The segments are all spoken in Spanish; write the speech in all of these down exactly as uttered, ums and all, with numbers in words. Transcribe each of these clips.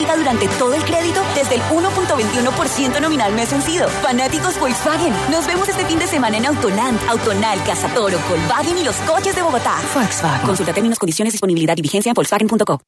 práctica durante todo el crédito desde el uno punto veintiuno por ciento nominal mes vencido. Fanáticos Volkswagen, nos vemos este fin de semana en Autoland, Autonal, Casa Toro, Volkswagen y los coches de Bogotá. Volkswagen. Consulta términos, condiciones, disponibilidad y vigencia en volkswagen punto co.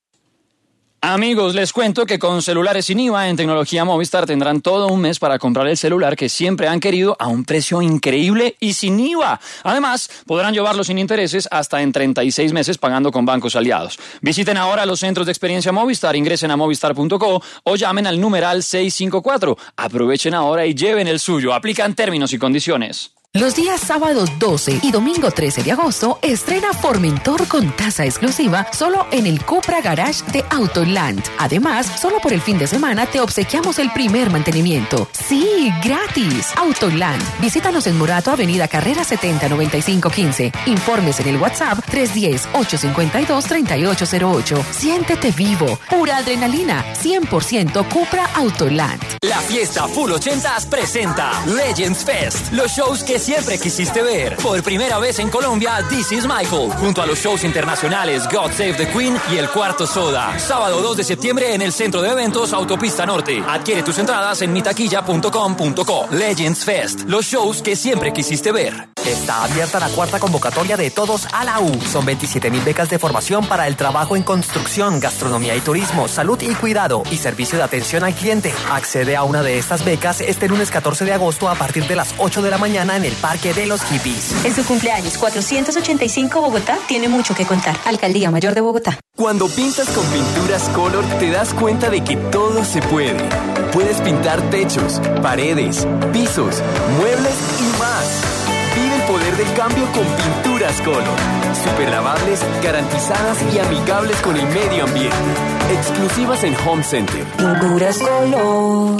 Amigos, les cuento que con celulares sin I V A en Tecnología Movistar tendrán todo un mes para comprar el celular que siempre han querido a un precio increíble y sin I V A. Además, podrán llevarlo sin intereses hasta en treinta y seis meses pagando con bancos aliados. Visiten ahora los centros de experiencia Movistar, ingresen a movistar punto co o llamen al numeral seiscientos cincuenta y cuatro. Aprovechen ahora y lleven el suyo. Aplican términos y condiciones. Los días sábados doce y domingo trece de agosto estrena Formentor con tasa exclusiva solo en el Cupra Garage de Autoland. Además, solo por el fin de semana te obsequiamos el primer mantenimiento. ¡Sí, gratis! Autoland. Visítanos en Morato, Avenida Carrera setenta noventa y cinco quince. Informes en el WhatsApp tres uno cero, ocho cinco dos, tres ocho cero ocho. Siéntete vivo. Pura adrenalina. cien por ciento Cupra Autoland. La fiesta Full ochentas presenta Legends Fest. Los shows que siempre quisiste ver. Por primera vez en Colombia, This is Michael, junto a los shows internacionales God Save the Queen y El Cuarto Soda. Sábado dos de septiembre en el Centro de Eventos Autopista Norte. Adquiere tus entradas en mitaquilla punto com punto co. Legends Fest, los shows que siempre quisiste ver. Está abierta la cuarta convocatoria de Todos a la U. Son veintisiete mil becas de formación para el trabajo en construcción, gastronomía y turismo, salud y cuidado y servicio de atención al cliente. Accede a una de estas becas este lunes catorce de agosto a partir de las ocho de la mañana en el Parque de los Hippies. En su cumpleaños cuatrocientos ochenta y cinco Bogotá tiene mucho que contar. Alcaldía Mayor de Bogotá. Cuando pintas con pinturas Color te das cuenta de que todo se puede. Puedes pintar techos, paredes, pisos, muebles y más. Vive el poder del cambio con Pinturas Color. Super lavables, garantizadas y amigables con el medio ambiente. Exclusivas en Home Center. Pinturas Color.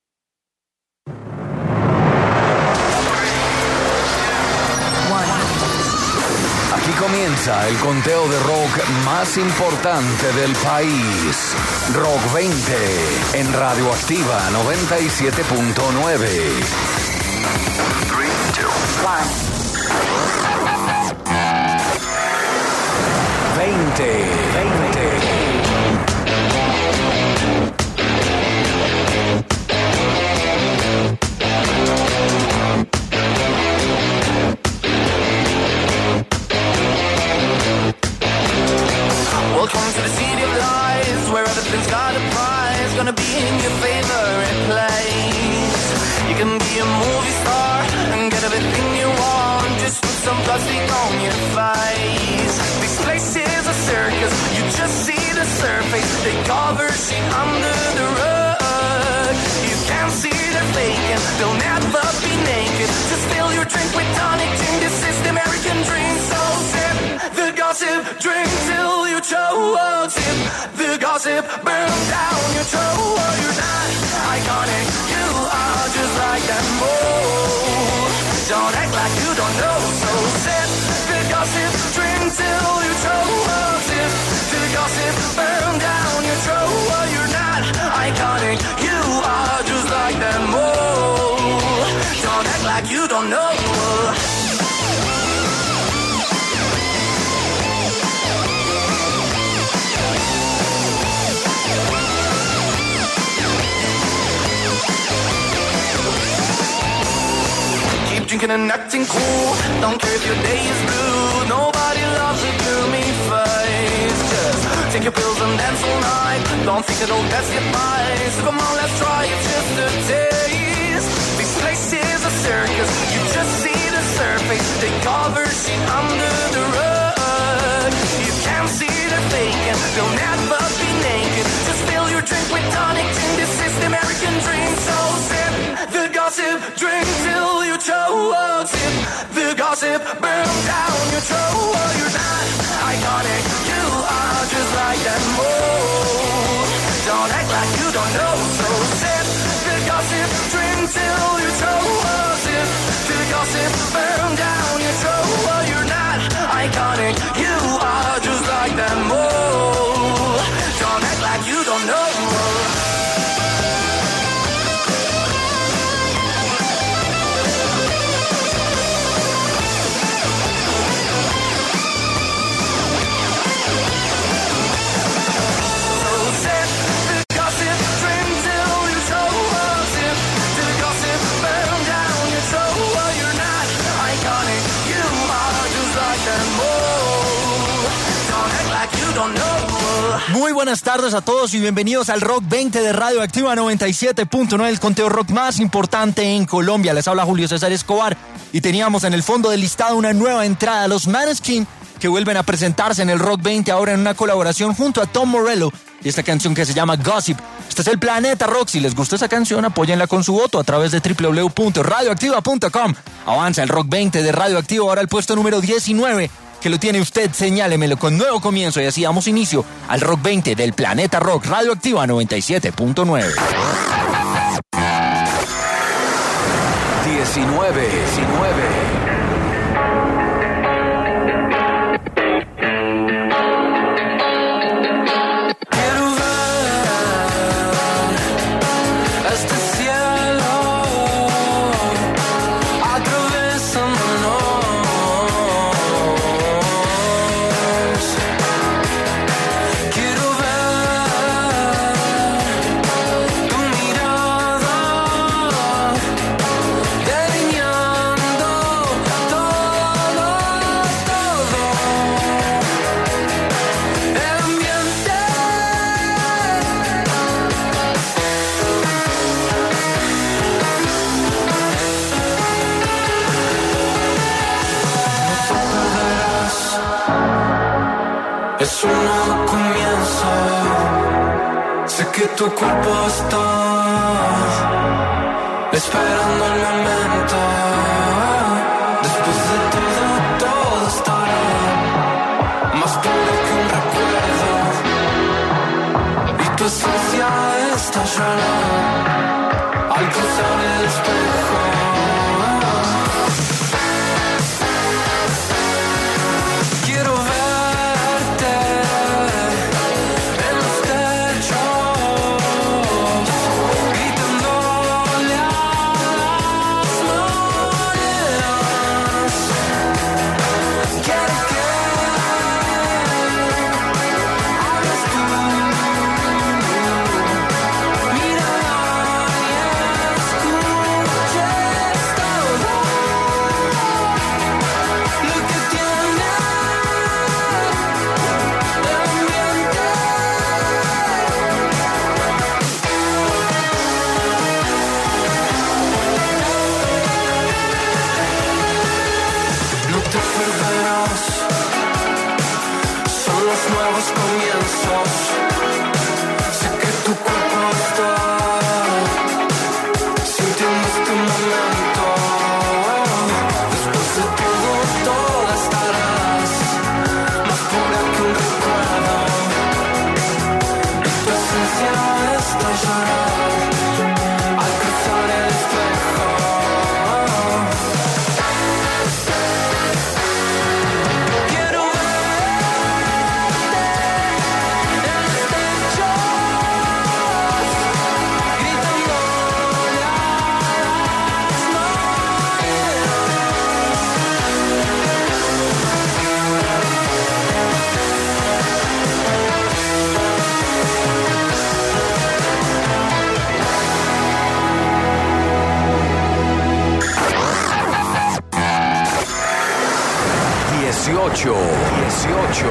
Aquí comienza el conteo de rock más importante del país. Rock veinte en Radioactiva noventa y siete punto nueve. veinte, veinte. Welcome to the city of lies, where everything's got a prize, gonna be in your favorite place. You can be a movie star and get everything you want, just put some plastic on your face. This place is a circus, you just see the surface, they cover shit under the rug. You can't see they're faking, they'll never be naked. Just fill your drink with tonic gin, this is the American dream. So sip the gossip, drink till you choke. Sip the gossip, burn down your throat. You're not iconic, you are just like that mold. Don't act like you don't know. So sip the gossip, drink till you choke. Sip the gossip, burn down your throat. You're not iconic, you are just like that mold. Don't act like you don't know. Drinking and acting cool, don't care if your day is blue. Nobody loves a gloomy face. Just take your pills and dance all night. Don't think it'll pass you by. So come on, let's try it just a taste. This place is a circus, you just see the surface. They cover shit under the rug. You can't see they're faking, they'll never be naked. Just fill your drink with tonic gin, this is the American dream. So sip the gossip, drink till you choke. Sip the gossip, burn down your throat. You're not iconic, you are just like that mold. Don't act like you don't know. So sip the gossip, drink till you choke. Sip the gossip, burn down your throat. You're not iconic, you are just like that mold. Don't act like you don't know. Muy buenas tardes a todos y bienvenidos al Rock veinte de Radio Activa noventa y siete punto nueve, el conteo rock más importante en Colombia. Les habla Julio César Escobar y teníamos en el fondo del listado una nueva entrada, los Maneskin, que vuelven a presentarse en el Rock veinte ahora en una colaboración junto a Tom Morello y esta canción que se llama Gossip. Este es el Planeta Rock. Si les gustó esa canción, apóyenla con su voto a través de doble u doble u doble u punto radioactiva punto com. Avanza el Rock veinte de Radio Activa ahora al puesto número diecinueve, que lo tiene usted, señálemelo con nuevo comienzo y así damos inicio al Rock veinte del Planeta Rock, Radio Activa noventa y siete punto nueve. diecinueve, diecinueve. Es un nuevo comienzo. Sé que tu cuerpo está esperando el momento. Después de todo, todo estará más puro que un recuerdo. Y tu esencia estallará al cruzar el espejo. Quiero ver nuevos comienzos. Sé que tu cuerpo está sintiendo este momento. Después de todo, todo estarás más pura que un recuerdo. Y tu esencia estallará al cruzar el espejo. Quiero dieciocho, dieciocho.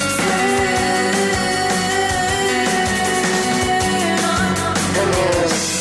Yes.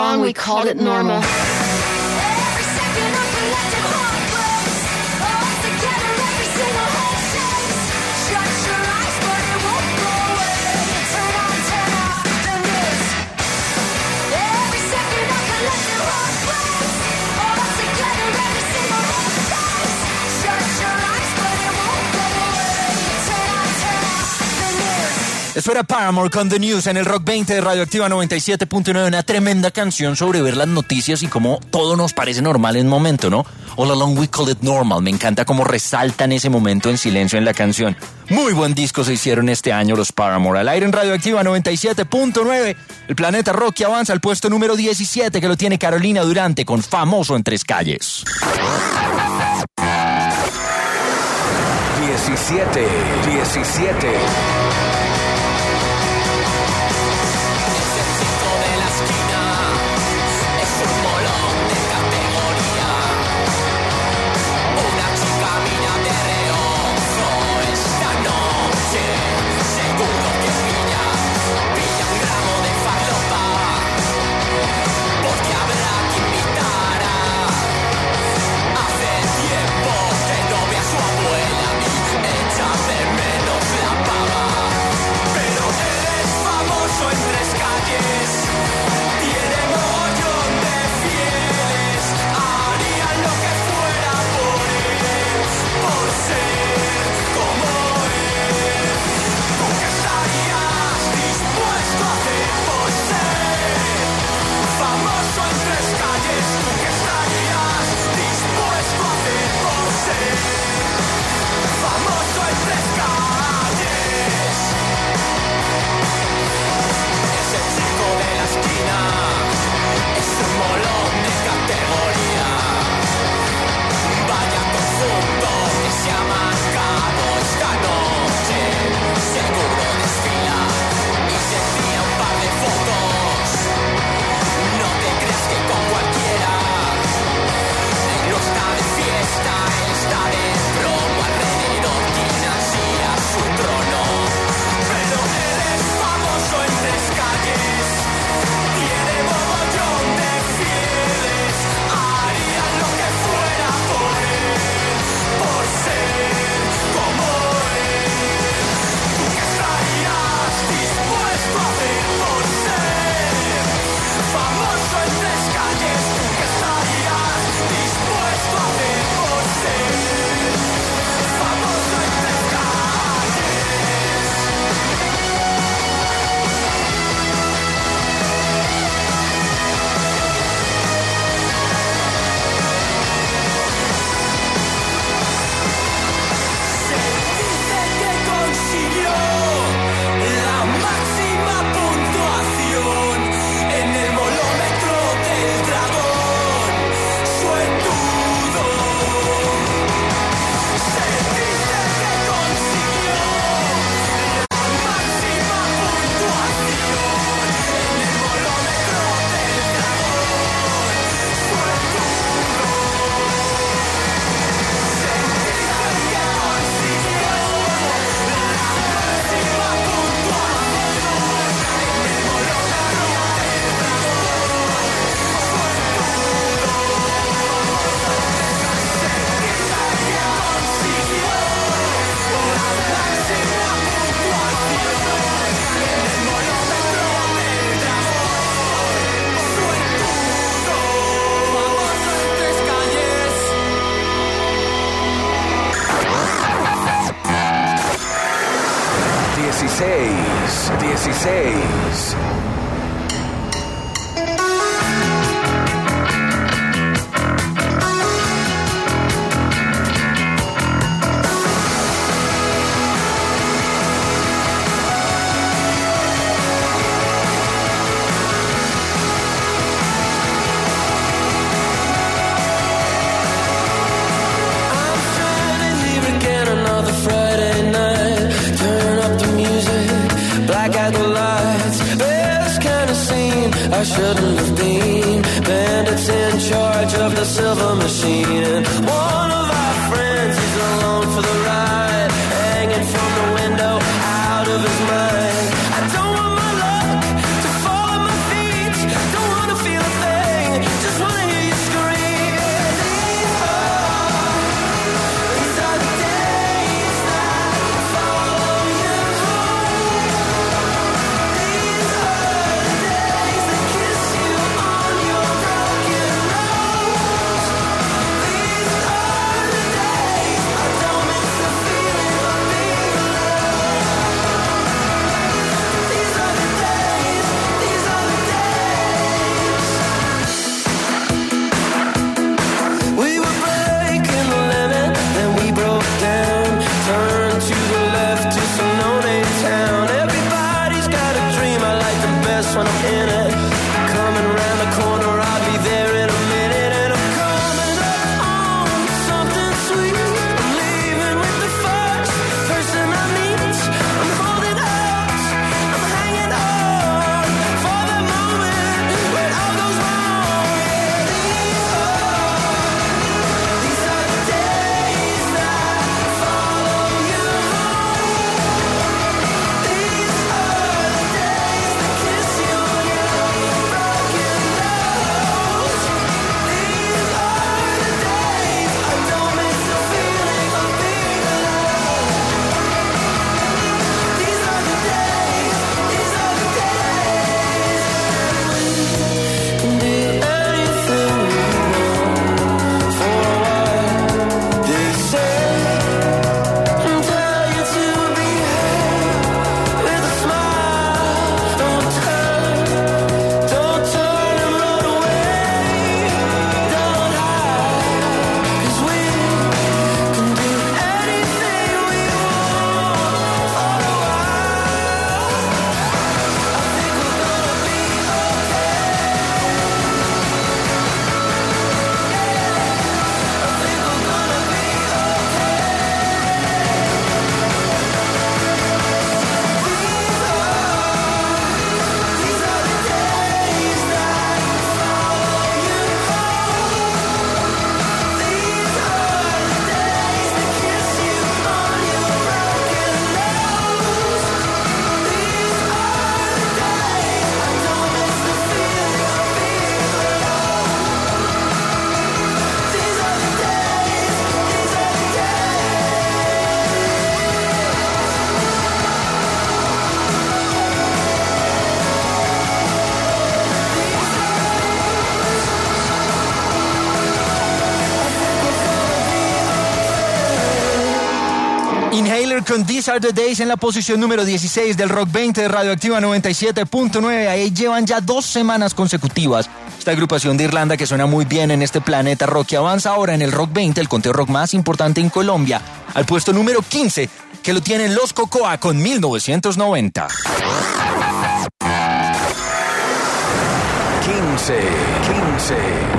wrong, we called it normal. Eso era Paramore con The News en el Rock veinte de Radioactiva noventa y siete punto nueve. Una tremenda canción sobre ver las noticias y cómo todo nos parece normal en un momento, ¿no? All Along We Call It Normal. Me encanta cómo resaltan ese momento en silencio en la canción. Muy buen disco se hicieron este año los Paramore. Al aire en Radioactiva noventa y siete punto nueve. El Planeta Rock que avanza al puesto número diecisiete, que lo tiene Carolina Durante con Famoso en Tres Calles. diecisiete, diecisiete. dieciséis, dieciséis. I shouldn't have been. Bandits in charge of the silver machine. And one of our friends is alone for the ride, hanging from the window, out of his mind. I don't want my luck to fall at my feet. Don't want to feel a fast when I'm in it. Coming around the corner, I'll be there in a minute. And I'm coming up on something sweet. I'm leaving with the first person I meet. I'm holding out, I'm hanging on for the moment when all goes wrong. Yeah, these are, these are the days that follow you home. These are the days that kiss you on your broken nose. These are the days I don't miss the feeling of being alone. These are the days, these are the days we can do anything we want for a while. They say and tell you to behave with a smile. Don't turn, don't turn and run away. Don't hide, 'cause we can do anything we want for a while. I think we're gonna be okay. I think we're gonna be These are the days that follow you home. These are the days that kiss you on your broken nose. These are the days I don't miss the feeling of being alone. These are the days, these are the Inhaler con These Are the Days en la posición número dieciséis del Rock veinte de Radioactiva noventa y siete punto nueve. Ahí llevan ya dos semanas consecutivas. Esta agrupación de Irlanda que suena muy bien en este planeta rock y avanza ahora en el Rock veinte, el conteo rock más importante en Colombia, al puesto número quince, que lo tienen Los Cocoa con mil novecientos noventa. quince, quince.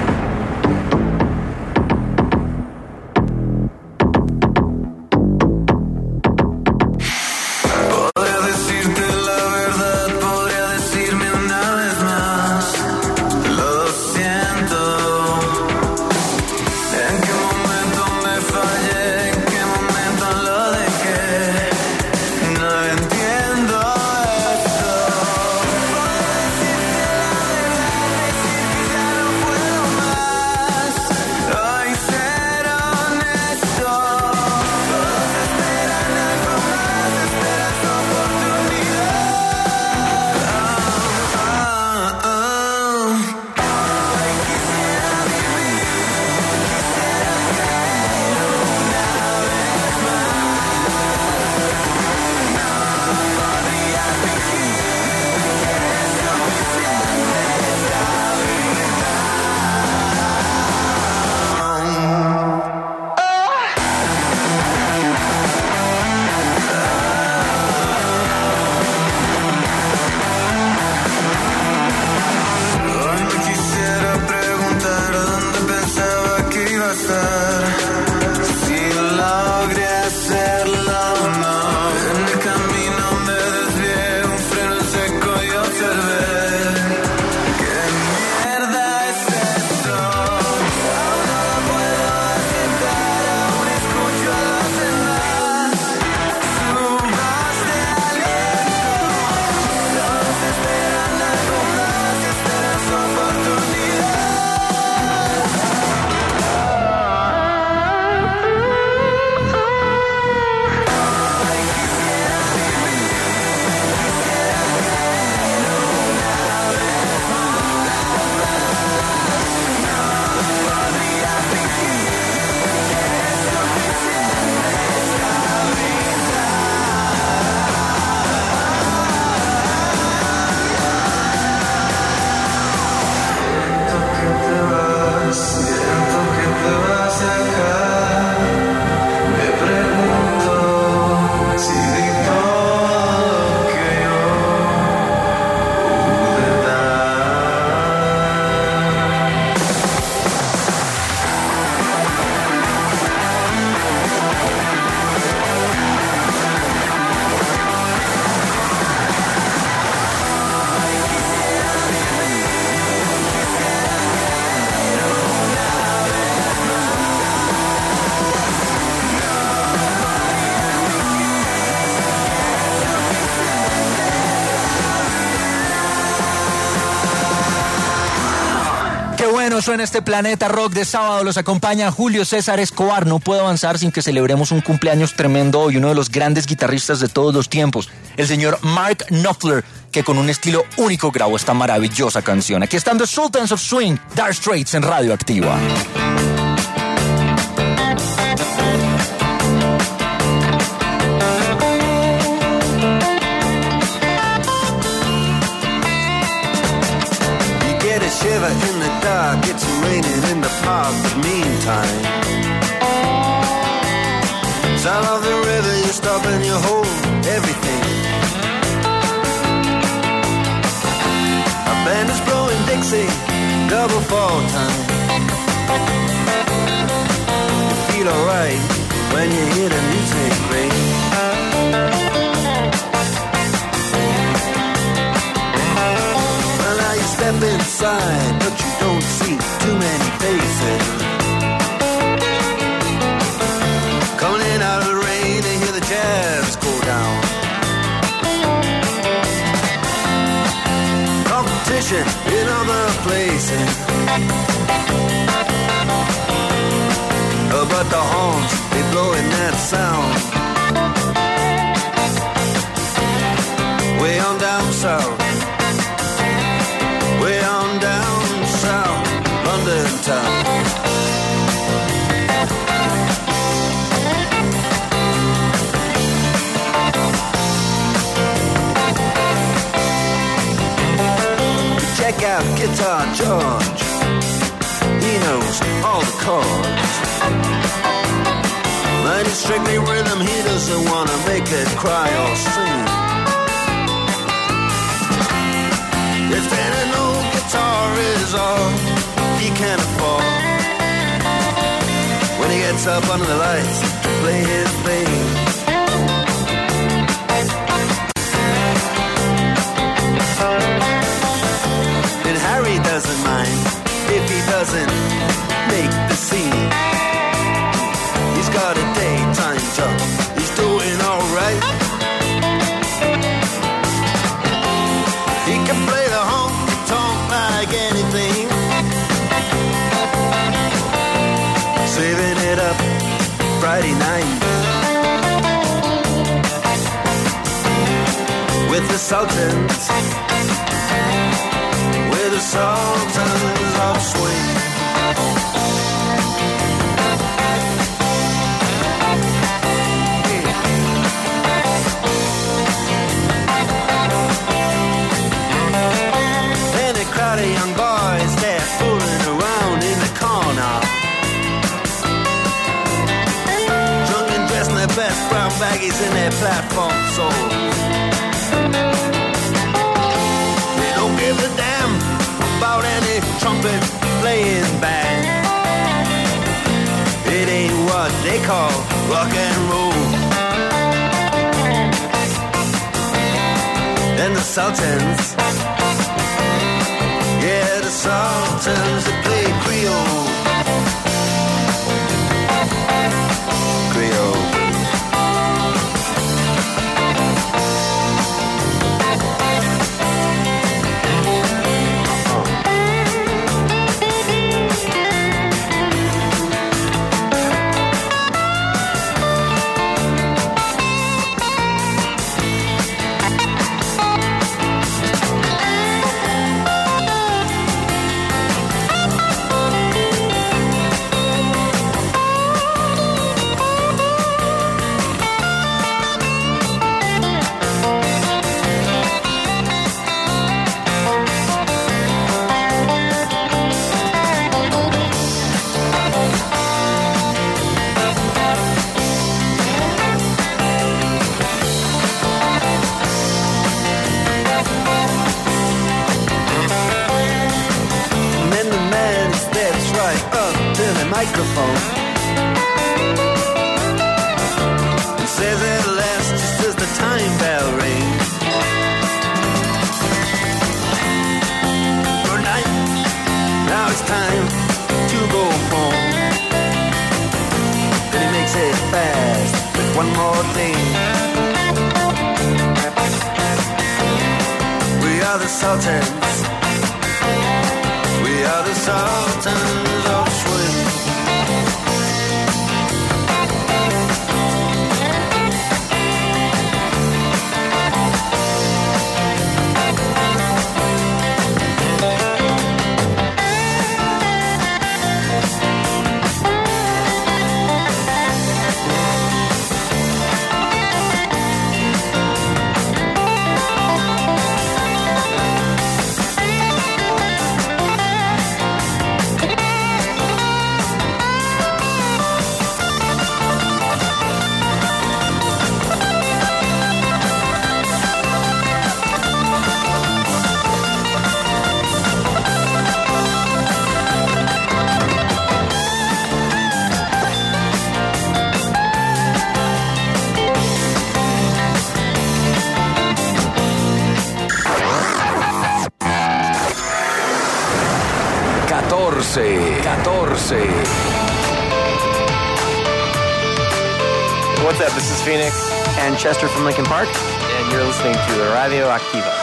Podría decirte la verdad, podría decirme una vez más. Lo siento. ¿En qué momento me fallé? ¿En qué momento lo dejé? No entiendo esto. Podría decirte la verdad, decir que ya no puedo maravilloso en este planeta rock de sábado. Los acompaña Julio César Escobar. No puedo avanzar sin que celebremos un cumpleaños tremendo hoy. Uno de los grandes guitarristas de todos los tiempos, el señor Mark Knopfler, que con un estilo único grabó esta maravillosa canción. Aquí están The Sultans of Swing, Dire Straits en Radio Activa. Shiver in the dark, it's raining in the park, but meantime, sound of the river, you stop and you hold everything. A band is blowing Dixie, double fall time. You feel alright when you hear the music ring. Step inside, but you don't see too many faces. Coming in out of the rain, they hear the jazz go down. Competition in other places, oh, but the horns, they blow in that sound. Way on down south, way on down south, London town. Check out Guitar George, he knows all the chords. But it's strictly rhythm, he doesn't want to make it cry or sing. If there no guitar is all he can afford, when he gets up under the lights to play his thing. And Harry doesn't mind if he doesn't make the scene. He's got a daytime job, he's doing alright. He can play the honky-tonk like anything, saving it up Friday night with the Sultans, with the Sultans of Swing. Crowd of young boys, they're fooling around in the corner, drunk and dressed in their best brown baggies in their platform soles. They don't give a damn about any trumpet playing band. It ain't what they call rock and roll. And the Sultans, yeah, the Sultans that play Creole. Creole. Microphone and says at last, just as the time bell rings, good night, now it's time to go home. Then he makes it fast with one more thing. We are the Sultans, we are the the sultans of swing. catorce. What's up? This is Phoenix and Chester from Linkin Park, and you're listening to Radio Activa.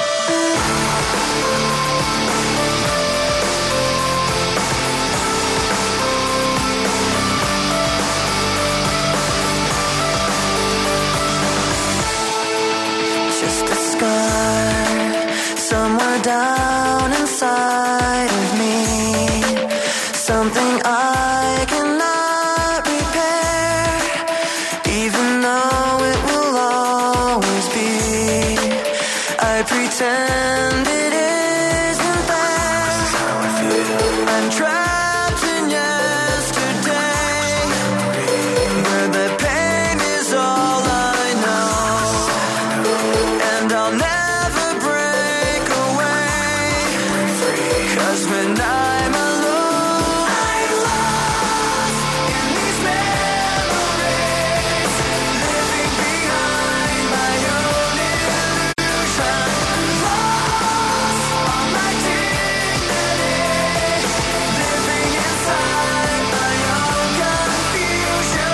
Just a scar somewhere down inside of me, something I cannot repair, even though it will always be. I pretend it isn't there. I'm trapped in yesterday, where the pain is all I know, and I'll never break away, 'cause when I'm alone, I'm lost in these memories, living behind my own illusion, lost all my dignity, living inside my own confusion.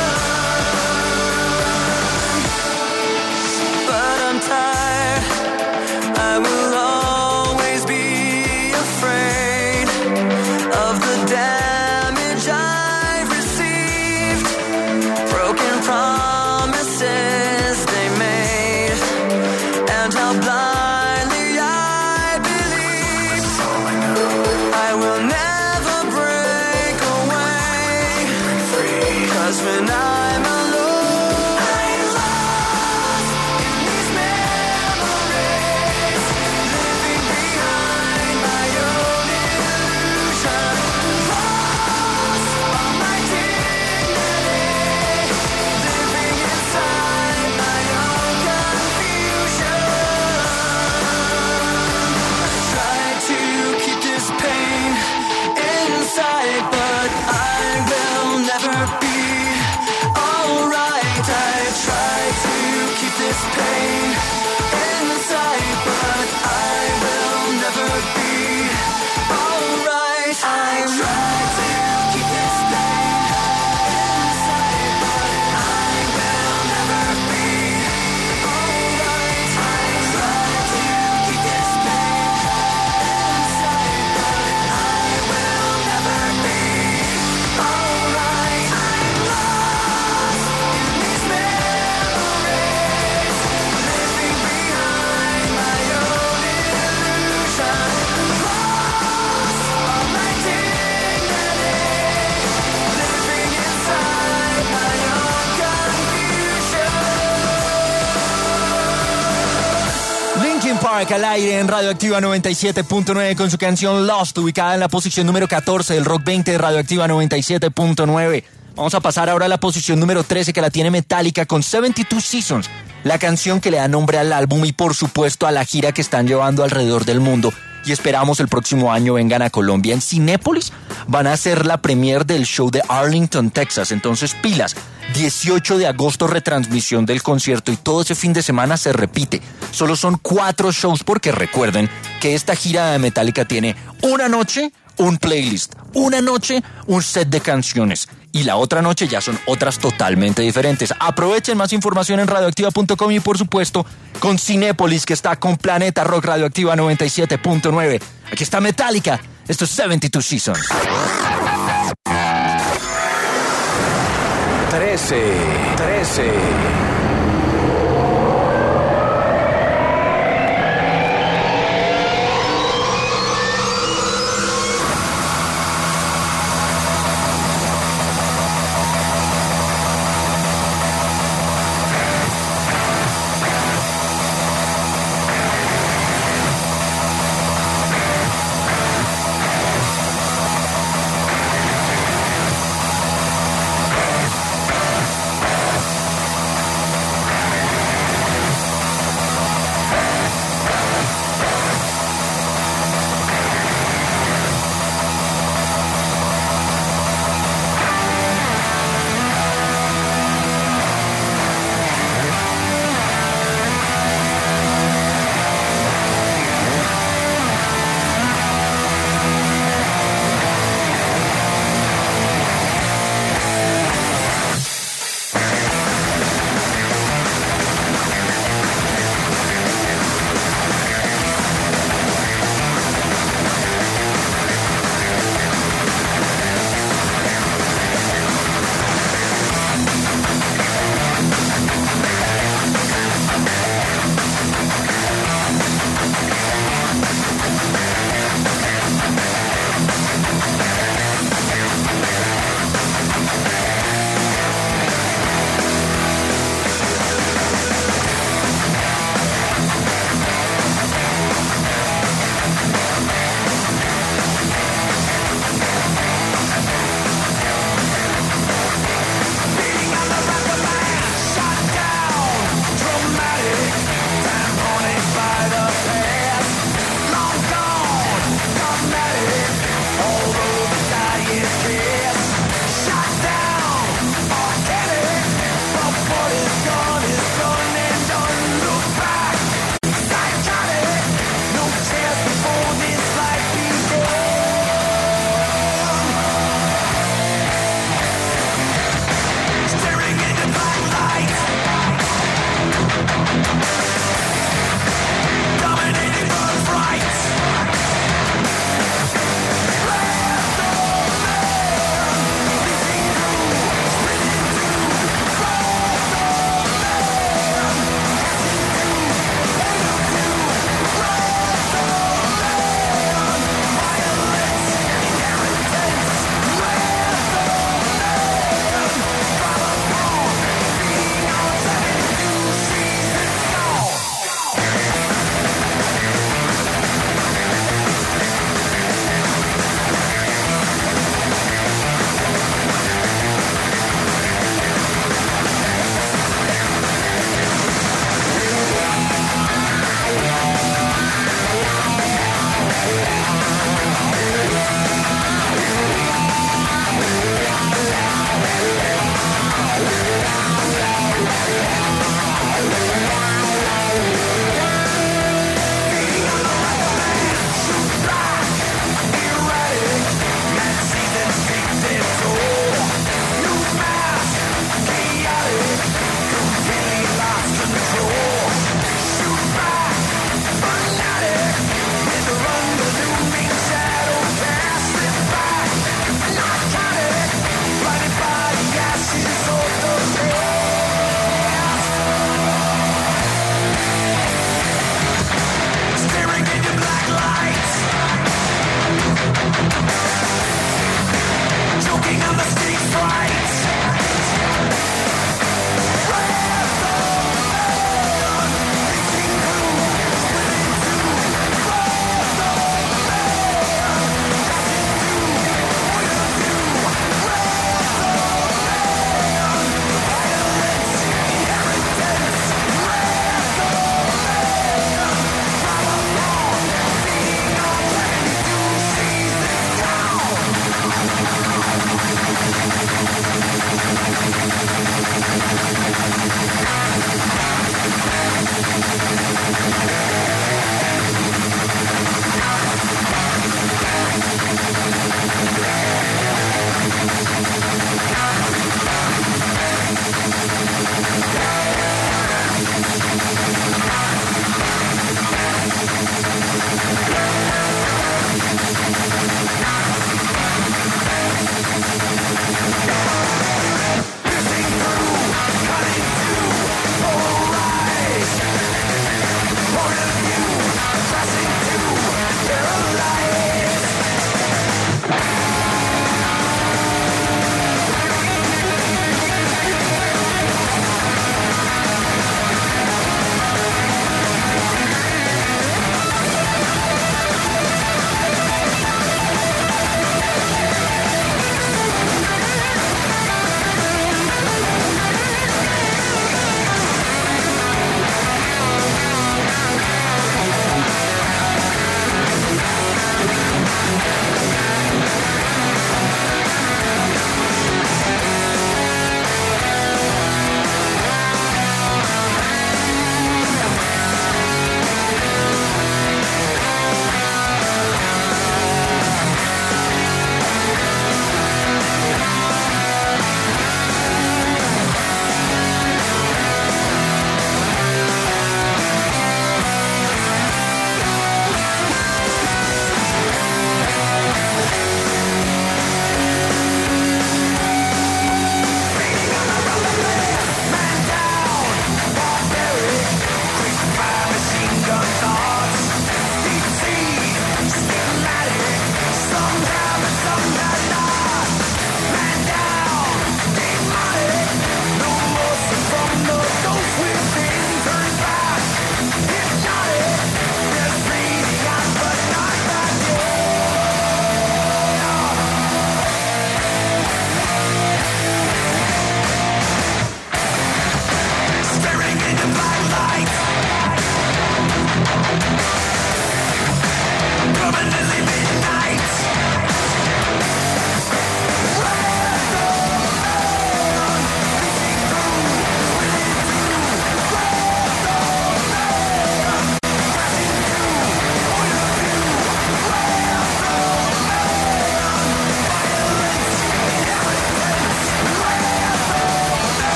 But I'm tired, I will always be afraid of the damage I've received, broken promises they made, and how blindly I believed. I will never break away, 'cause when I'm alone, I'm lost in these memories, living behind my own illusion, lost all my dignity, living inside my own confusion. I try to keep this pain inside, but I will never be alright. I try to keep this pain inside, but I will never be alright. I try to keep this pain inside, but I will never be alright. I try to keep this pain inside, but I will never be alright. I'm lost in these memories, living behind my own illusion, lost all my dignity, living inside my own confusion. Linkin Park al aire en Radioactiva noventa y siete punto nueve con su canción Lost, ubicada en la posición número catorce del Rock veinte de Radioactiva noventa y siete punto nueve. Vamos a pasar ahora a la posición número trece, que la tiene Metallica con setenta y dos Seasons, la canción que le da nombre al álbum y por supuesto a la gira que están llevando alrededor del mundo. Y esperamos el próximo año vengan a Colombia. En Cinépolis van a hacer la premier del show de Arlington, Texas. Entonces pilas, dieciocho de agosto retransmisión del concierto y todo ese fin de semana se repite. Solo son cuatro shows porque recuerden que esta gira de Metallica tiene una noche, un playlist, una noche, un set de canciones y la otra noche ya son otras totalmente diferentes. Aprovechen más información en radioactiva punto com y por supuesto con Cinépolis, que está con Planeta Rock Radioactiva noventa y siete punto nueve. Aquí está Metallica Esto es setenta y dos Seasons. trece, trece.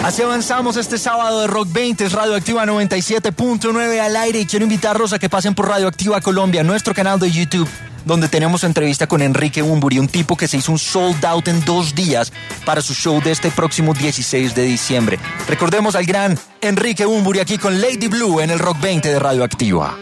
Así avanzamos este sábado de Rock veinte, es Radioactiva noventa y siete punto nueve al aire y quiero invitarlos a que pasen por Radioactiva Colombia, nuestro canal de YouTube, donde tenemos entrevista con Enrique Bunbury, un tipo que se hizo un sold out en dos días para su show de este próximo dieciséis de diciembre. Recordemos al gran Enrique Bunbury aquí con Lady Blue en el Rock veinte de Radioactiva.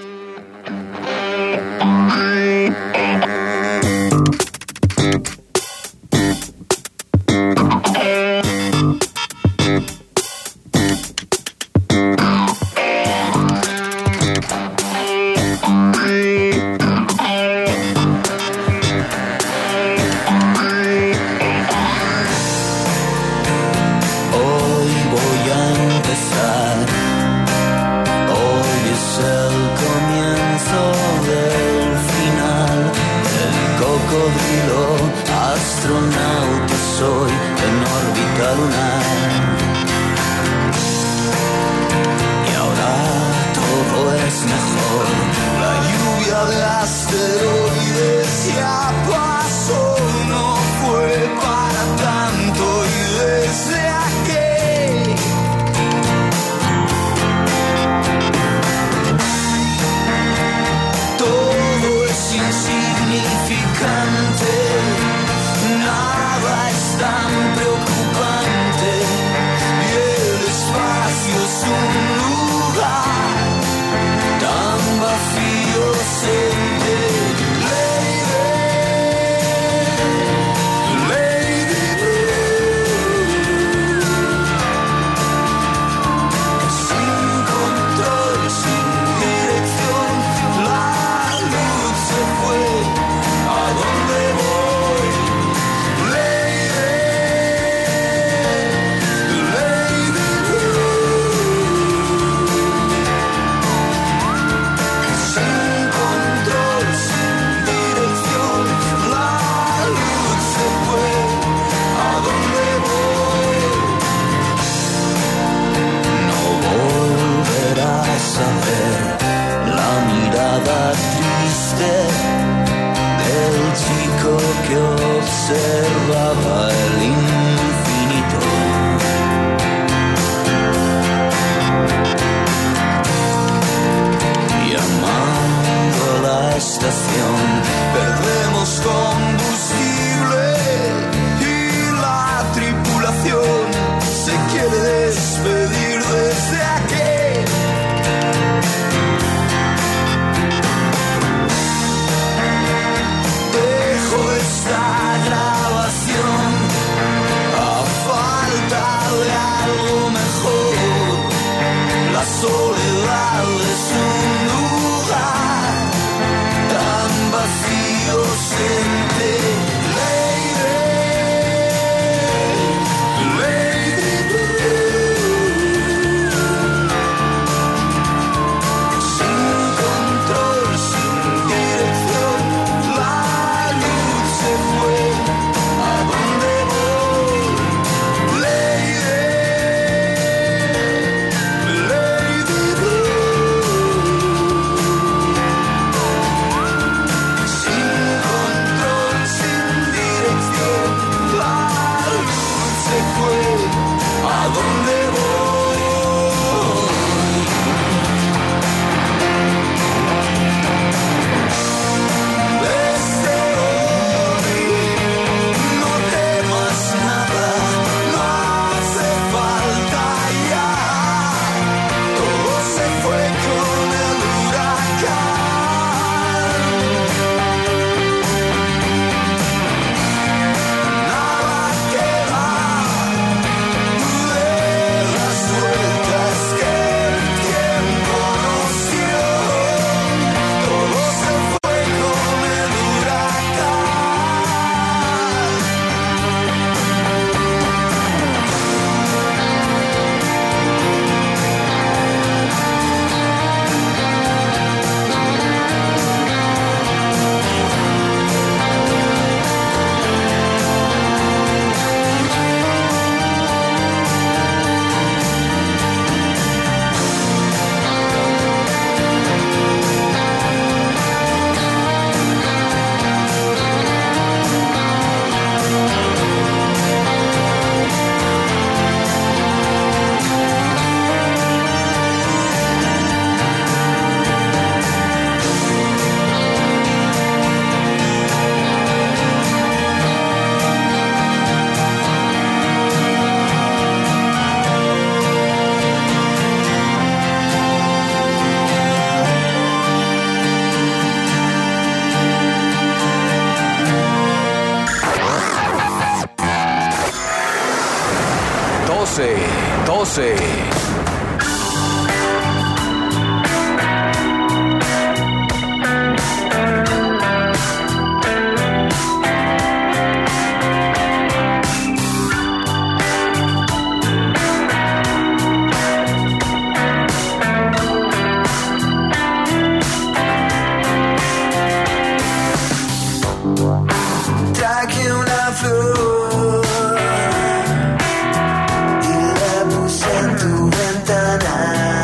Astronauta soy en órbita lunar. Y ahora todo es mejor. La lluvia de asteroides ya pasó, no fue para tanto y desde aquí todo es insignificante. Nada es tan preocupante y el espacio es un lugar tan vacío, siente Lady, Lady Blue. Sin control, sin dirección, la luz se fue. ¿A dónde voy? La mirada triste del chico que observaba el infinito. Llamando a la estación, perdemos combustible y la tripulación se quiere despedir desde aquí. Esta grabación doce. Traje una flor y la puse en tu ventana,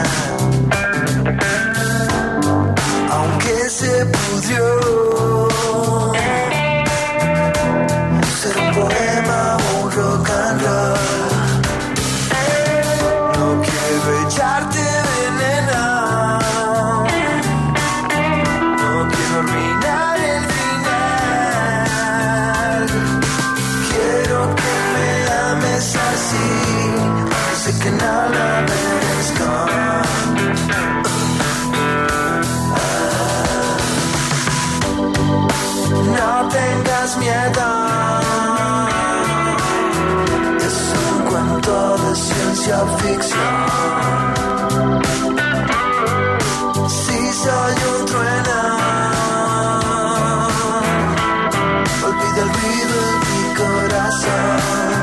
aunque se pudrió. Ser un poema o un rock and roll. No quiero echarte veneno, no quiero arruinar el final. Quiero que me ames así, sé que no lo merezco. No tengas miedo, es un cuento de ciencia ficción. Si soy un trueno, olvida el ruido en mi corazón.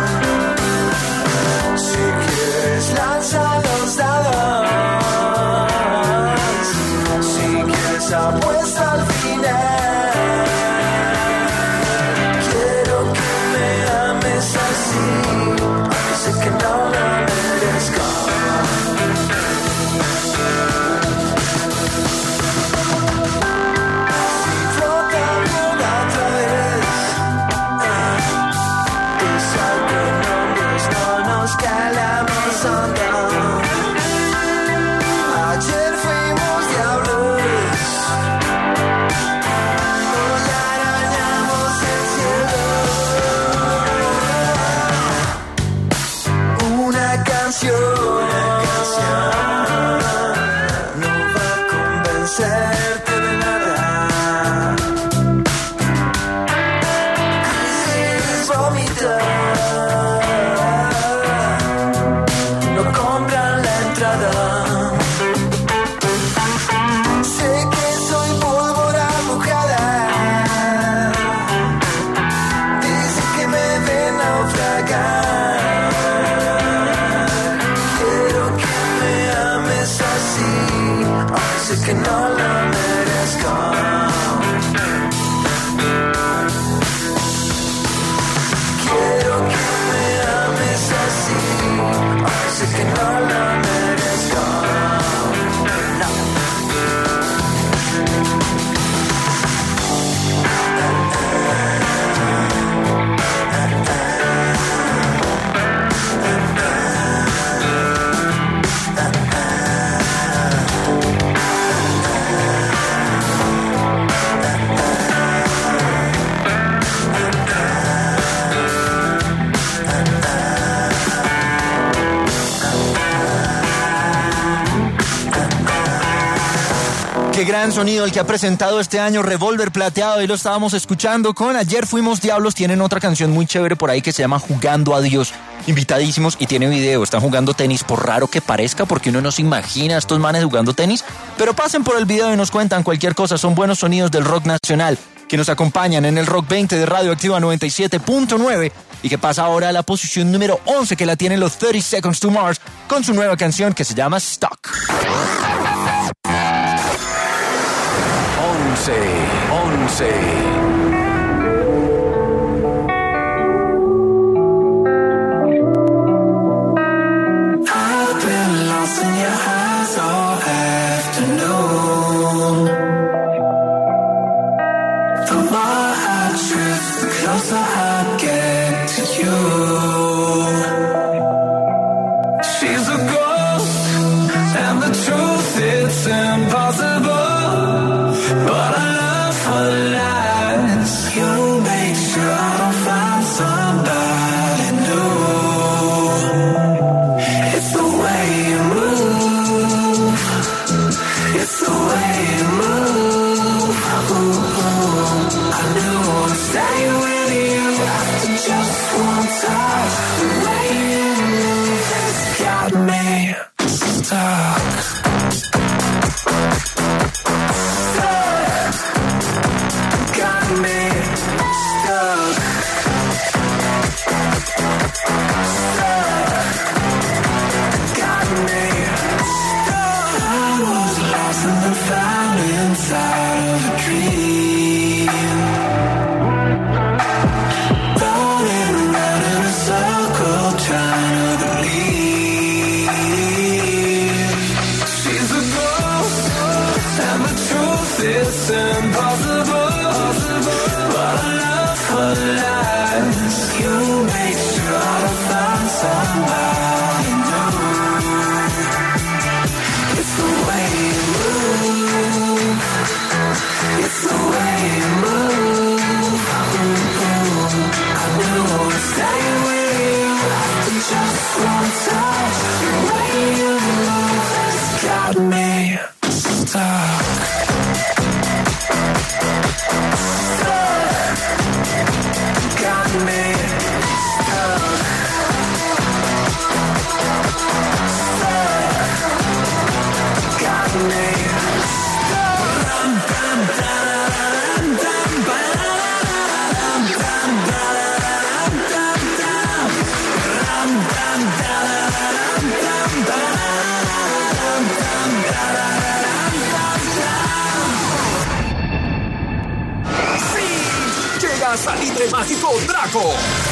Si quieres lanza los dados, si quieres apuesta al final. Quiero que me ames así, aunque sé que no lo merezco. Si flotamos otra vez, te saco nombres, no nos calamos hondo. Ayer fuimos diablos, hoy arañamos el cielo. Una canción, no va a convencerte de nada. Crisis, vomita, no compran la entrada. Sé que soy pólvora mojada, dicen que me ven naufragar. Quiero que me ames así, aunque sé que no lo merezco. Quiero que me ames así, aunque sé que no lo merezco. Qué gran sonido el que ha presentado este año Revolver Plateado, y lo estábamos escuchando con Ayer Fuimos Diablos. Tienen otra canción muy chévere por ahí que se llama Jugando a Dios. Invitadísimos, y tiene video, están jugando tenis, por raro que parezca, porque uno no se imagina a estos manes jugando tenis, pero pasen por el video y nos cuentan cualquier cosa. Son buenos sonidos del rock nacional que nos acompañan en el Rock veinte de Radio Activa noventa y siete punto nueve, y que pasa ahora a la posición número once, que la tienen los thirty Seconds to Mars con su nueva canción que se llama Stuck. once, once. In your eyes all afternoon. The more I drift, the closer I get to you. She's a ghost, and the truth, it's impossible. But I love her lies. You make sure I don't find somebody new. It's the way you move. It's the way you move. Ooh, ooh. I knew I'd stay with you. a dream. Running around in a circle, trying to believe. She's a ghost, and the truth is impossible. But I love her lies. You make sure to find somebody new. It's the way you move. It's the way you move. I know I'll stay with you after just one touch. The way you move has got me stuck. Got me stuck. Stuck. Got me stuck. Rum, bum, ba-da-dum, dum, ba-da-dum, dum, ba-da-dum, dum, dum. Rum, bum, ba-da-dum, dum, ba-da-dum, dum, ba-da-dum, dum, dum. ¡Sí! Llega Salitre Mágico Draco.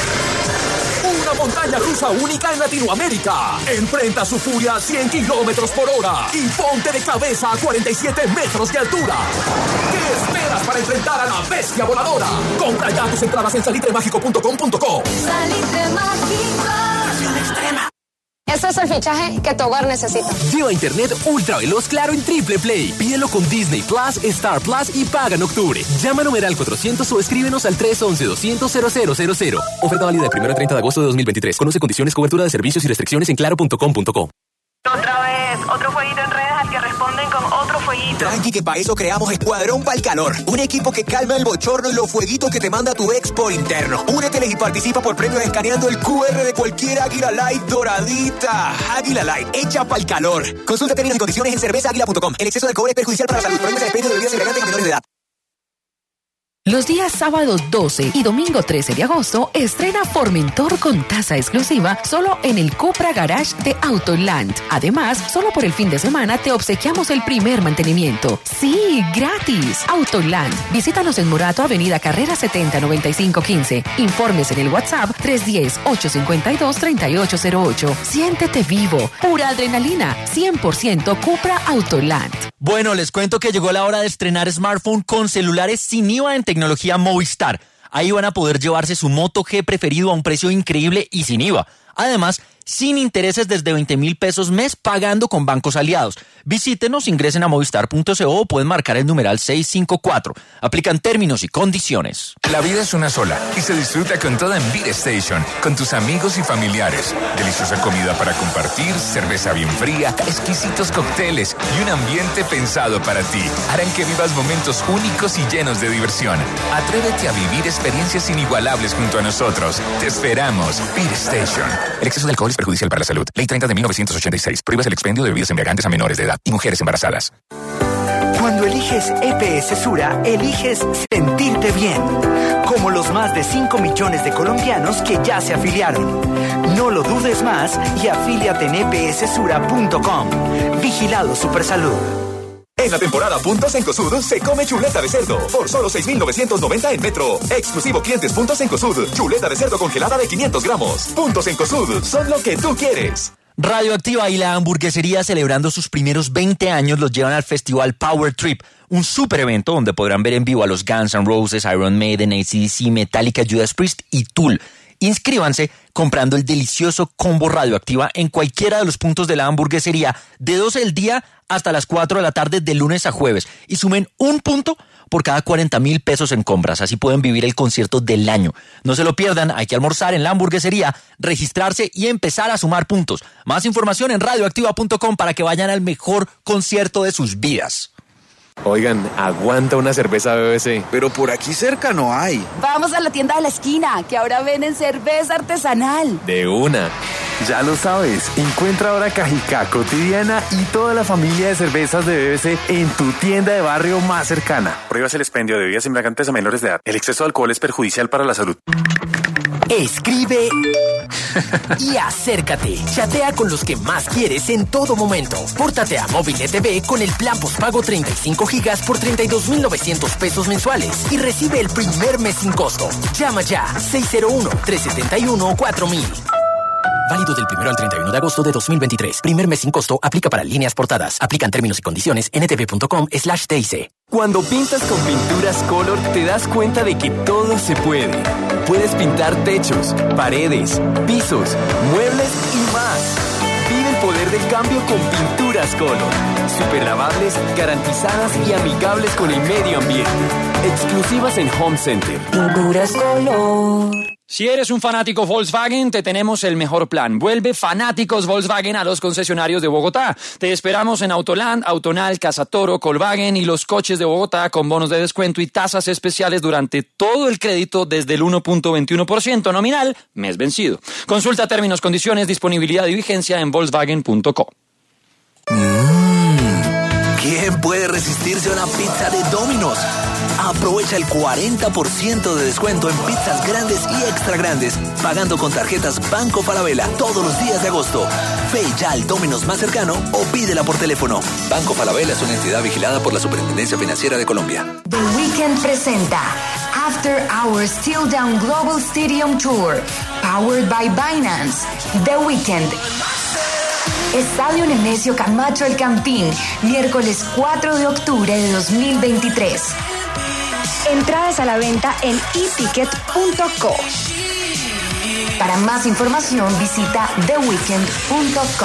Una montaña rusa única en Latinoamérica. Enfrenta su furia a cien kilómetros por hora y ponte de cabeza a cuarenta y siete metros de altura. ¿Qué esperas para enfrentar a la bestia voladora? Compra ya tus entradas en salitre mágico punto com punto co. Salitre Mágico. Acción extrema. Este es el fichaje que tu hogar necesita. Lleva internet ultra veloz claro en Triple Play. Pídelo con Disney Plus, Star Plus y paga en octubre. Llama a numeral cuatrocientos o escríbenos al tres once, doscientos, cero cero cero cero. Oferta válida del primero al treinta de agosto de dos mil veintitrés. Conoce condiciones, cobertura de servicios y restricciones en claro punto com punto co. Otra vez, otro jueguito en redes al que responden con otro fueguito. Tranqui, que para eso creamos Escuadrón Pa'l Calor. Un equipo que calma el bochorno y los fueguitos que te manda tu ex por interno. Úneteles y participa por premios escaneando el cu erre de cualquier Águila Light doradita. Águila Light, hecha pa'l calor. Consulta términos y condiciones en cerveza águila punto com. El exceso de alcohol es perjudicial para la salud. Prohíbes el expendio de bebidas embriagantes a menores de edad. Los días sábado doce y domingo trece de agosto, estrena Formentor con tasa exclusiva solo en el Cupra Garage de Autoland. Además, solo por el fin de semana te obsequiamos el primer mantenimiento. ¡Sí, gratis! Autoland. Visítanos en Morato, Avenida Carrera setenta, noventa y cinco quince. Informes en el WhatsApp tres uno cero, ocho cinco dos, tres ocho cero ocho. Siéntete vivo. Pura adrenalina. cien por ciento Cupra Autoland. Bueno, les cuento que llegó la hora de estrenar smartphone con celulares sin I V A en tecnología Movistar. Ahí van a poder llevarse su Moto G preferido a un precio increíble y sin I V A. Además, sin intereses desde veinte mil pesos mes pagando con bancos aliados. Visítenos, ingresen a movistar punto co o pueden marcar el numeral seiscientos cincuenta y cuatro. Aplican términos y condiciones. La vida es una sola y se disfruta con toda en Beer Station, con tus amigos y familiares. Deliciosa comida para compartir, cerveza bien fría, exquisitos cócteles y un ambiente pensado para ti. Harán que vivas momentos únicos y llenos de diversión. Atrévete a vivir experiencias inigualables junto a nosotros. Te esperamos. Beer Station. El exceso de alcohol es perjudicial para la salud. Ley treinta de mil novecientos ochenta y seis. Prohíbes el expendio de bebidas embriagantes a menores de edad y mujeres embarazadas. Cuando eliges E P S Sura, eliges sentirte bien. Como los más de cinco millones de colombianos que ya se afiliaron. No lo dudes más y afíliate en e p s sura punto com. Vigilado Supersalud. En la temporada Puntos Cencosud se come chuleta de cerdo por solo seis mil novecientos noventa en Metro. Exclusivo clientes Puntos Cencosud. Chuleta de cerdo congelada de quinientos gramos. Puntos Cencosud son lo que tú quieres. Radioactiva y la hamburguesería, celebrando sus primeros veinte años, los llevan al festival Power Trip, un super evento donde podrán ver en vivo a los Guns N' Roses, Iron Maiden, A C D C, Metallica, Judas Priest y Tool. Inscríbanse comprando el delicioso combo Radioactiva en cualquiera de los puntos de la hamburguesería de doce del día hasta las cuatro de la tarde de lunes a jueves y sumen un punto por cada cuarenta mil pesos en compras. Así pueden vivir el concierto del año. No se lo pierdan, hay que almorzar en la hamburguesería, registrarse y empezar a sumar puntos. Más información en radioactiva punto com para que vayan al mejor concierto de sus vidas. Oigan, aguanta una cerveza B B C. Pero por aquí cerca no hay. Vamos a la tienda de la esquina, que ahora venden cerveza artesanal. De una. Ya lo sabes, encuentra ahora Cajicá, Cotidiana y toda la familia de cervezas de B B C en tu tienda de barrio más cercana. Prohíbas el expendio de bebidas embriagantes a menores de edad. El exceso de alcohol es perjudicial para la salud. Escribe Y acércate, chatea con los que más quieres en todo momento. Pórtate a Móvil E T V con el plan postpago treinta y cinco gigas por treinta y dos mil novecientos pesos mensuales y recibe el primer mes sin costo. Llama ya, seis cero uno, tres siete uno, cuatro mil. Válido del primero al treinta y uno de agosto de dos mil veintitrés. Primer mes sin costo, aplica para líneas portadas. Aplican términos y condiciones en etv.com slash TIC. Cuando pintas con pinturas Color, te das cuenta de que todo se puede. Puedes pintar techos, paredes, pisos, muebles y más. Vive el poder del cambio con pinturas Color. Super lavables, garantizadas y amigables con el medio ambiente. Exclusivas en Home Center. Pinturas Color. Si eres un fanático Volkswagen, te tenemos el mejor plan. Vuelve fanáticos Volkswagen a los concesionarios de Bogotá. Te esperamos en Autoland, Autonal, Casa Toro, Colwagen y los coches de Bogotá con bonos de descuento y tasas especiales durante todo el crédito desde el uno punto veintiuno por ciento nominal, mes vencido. Consulta términos, condiciones, disponibilidad y vigencia en Volkswagen punto co. ¿Quién puede resistirse a una pizza de Domino's? Aprovecha el cuarenta por ciento de descuento en pizzas grandes y extra grandes, pagando con tarjetas Banco Falabella todos los días de agosto. Ve ya al Domino's más cercano o pídela por teléfono. Banco Falabella es una entidad vigilada por la Superintendencia Financiera de Colombia. The Weeknd presenta After Hours Till Down Global Stadium Tour, powered by Binance. The Weeknd. Estadio Nemesio Camacho El Campín, miércoles cuatro de octubre de dos mil veintitrés. Entradas a la venta en e ticket punto co. Para más información visita the weekend punto com.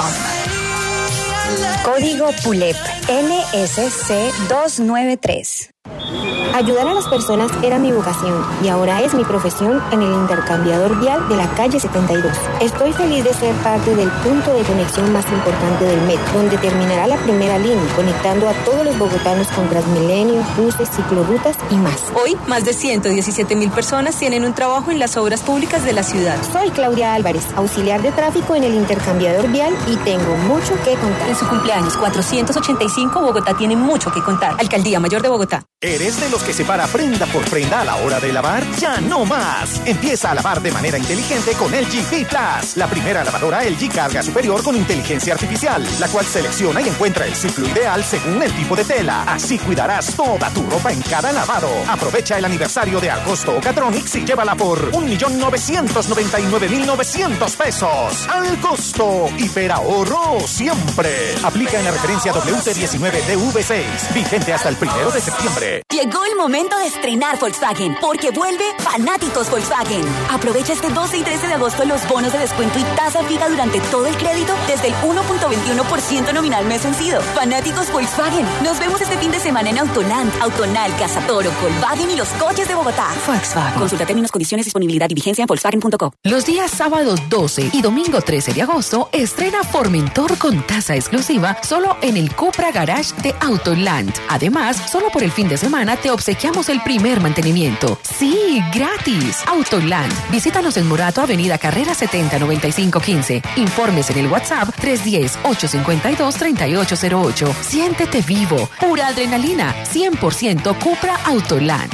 Código P U L E P N S C dos nueve tres. Ayudar a las personas era mi vocación y ahora es mi profesión en el intercambiador vial de la calle setenta y dos. Estoy feliz de ser parte del punto de conexión más importante del metro, donde terminará la primera línea, conectando a todos los bogotanos con Transmilenio, buses, ciclorrutas y más. Hoy, más de ciento diecisiete mil personas tienen un trabajo en las obras públicas de la ciudad. Soy Claudia Álvarez, auxiliar de tráfico en el intercambiador vial y tengo mucho que contar. En su cumpleaños cuatrocientos ochenta y cinco, Bogotá tiene mucho que contar. Alcaldía Mayor de Bogotá. ¿Eres de los que separa prenda por prenda a la hora de lavar? ¡Ya no más! Empieza a lavar de manera inteligente con L G V Plus, la primera lavadora L G carga superior con inteligencia artificial, la cual selecciona y encuentra el ciclo ideal según el tipo de tela. Así cuidarás toda tu ropa en cada lavado. Aprovecha el aniversario de Agosto Ocatronics y llévala por un millón novecientos noventa y nueve mil novecientos pesos. Al costo, hiperahorro siempre. Aplica en la referencia W T diecinueve D V seis. Vigente hasta el primero de septiembre. Llegó el momento de estrenar Volkswagen, porque vuelve Fanáticos Volkswagen. Aprovecha este doce y trece de agosto los bonos de descuento y tasa fija durante todo el crédito desde el uno punto veintiuno por ciento nominal mes vencido. Fanáticos Volkswagen. Nos vemos este fin de semana en Autoland, Autonal, Casa Toro, Colwagen y los coches de Bogotá. Volkswagen. Consulta términos, condiciones, disponibilidad y vigencia en Volkswagen punto co. Los días sábado doce y domingo trece de agosto estrena Formentor con tasa exclusiva solo en el Cupra Garage de Autoland. Además, solo por el fin de semana te obsequiamos el primer mantenimiento. Sí, gratis. Autoland. Visítanos en Morato, Avenida Carrera setenta noventa y cinco quince. Informes en el WhatsApp tres uno cero, ocho cinco dos, tres ocho cero ocho. Siéntete vivo. Pura adrenalina. cien por ciento Cupra Autoland.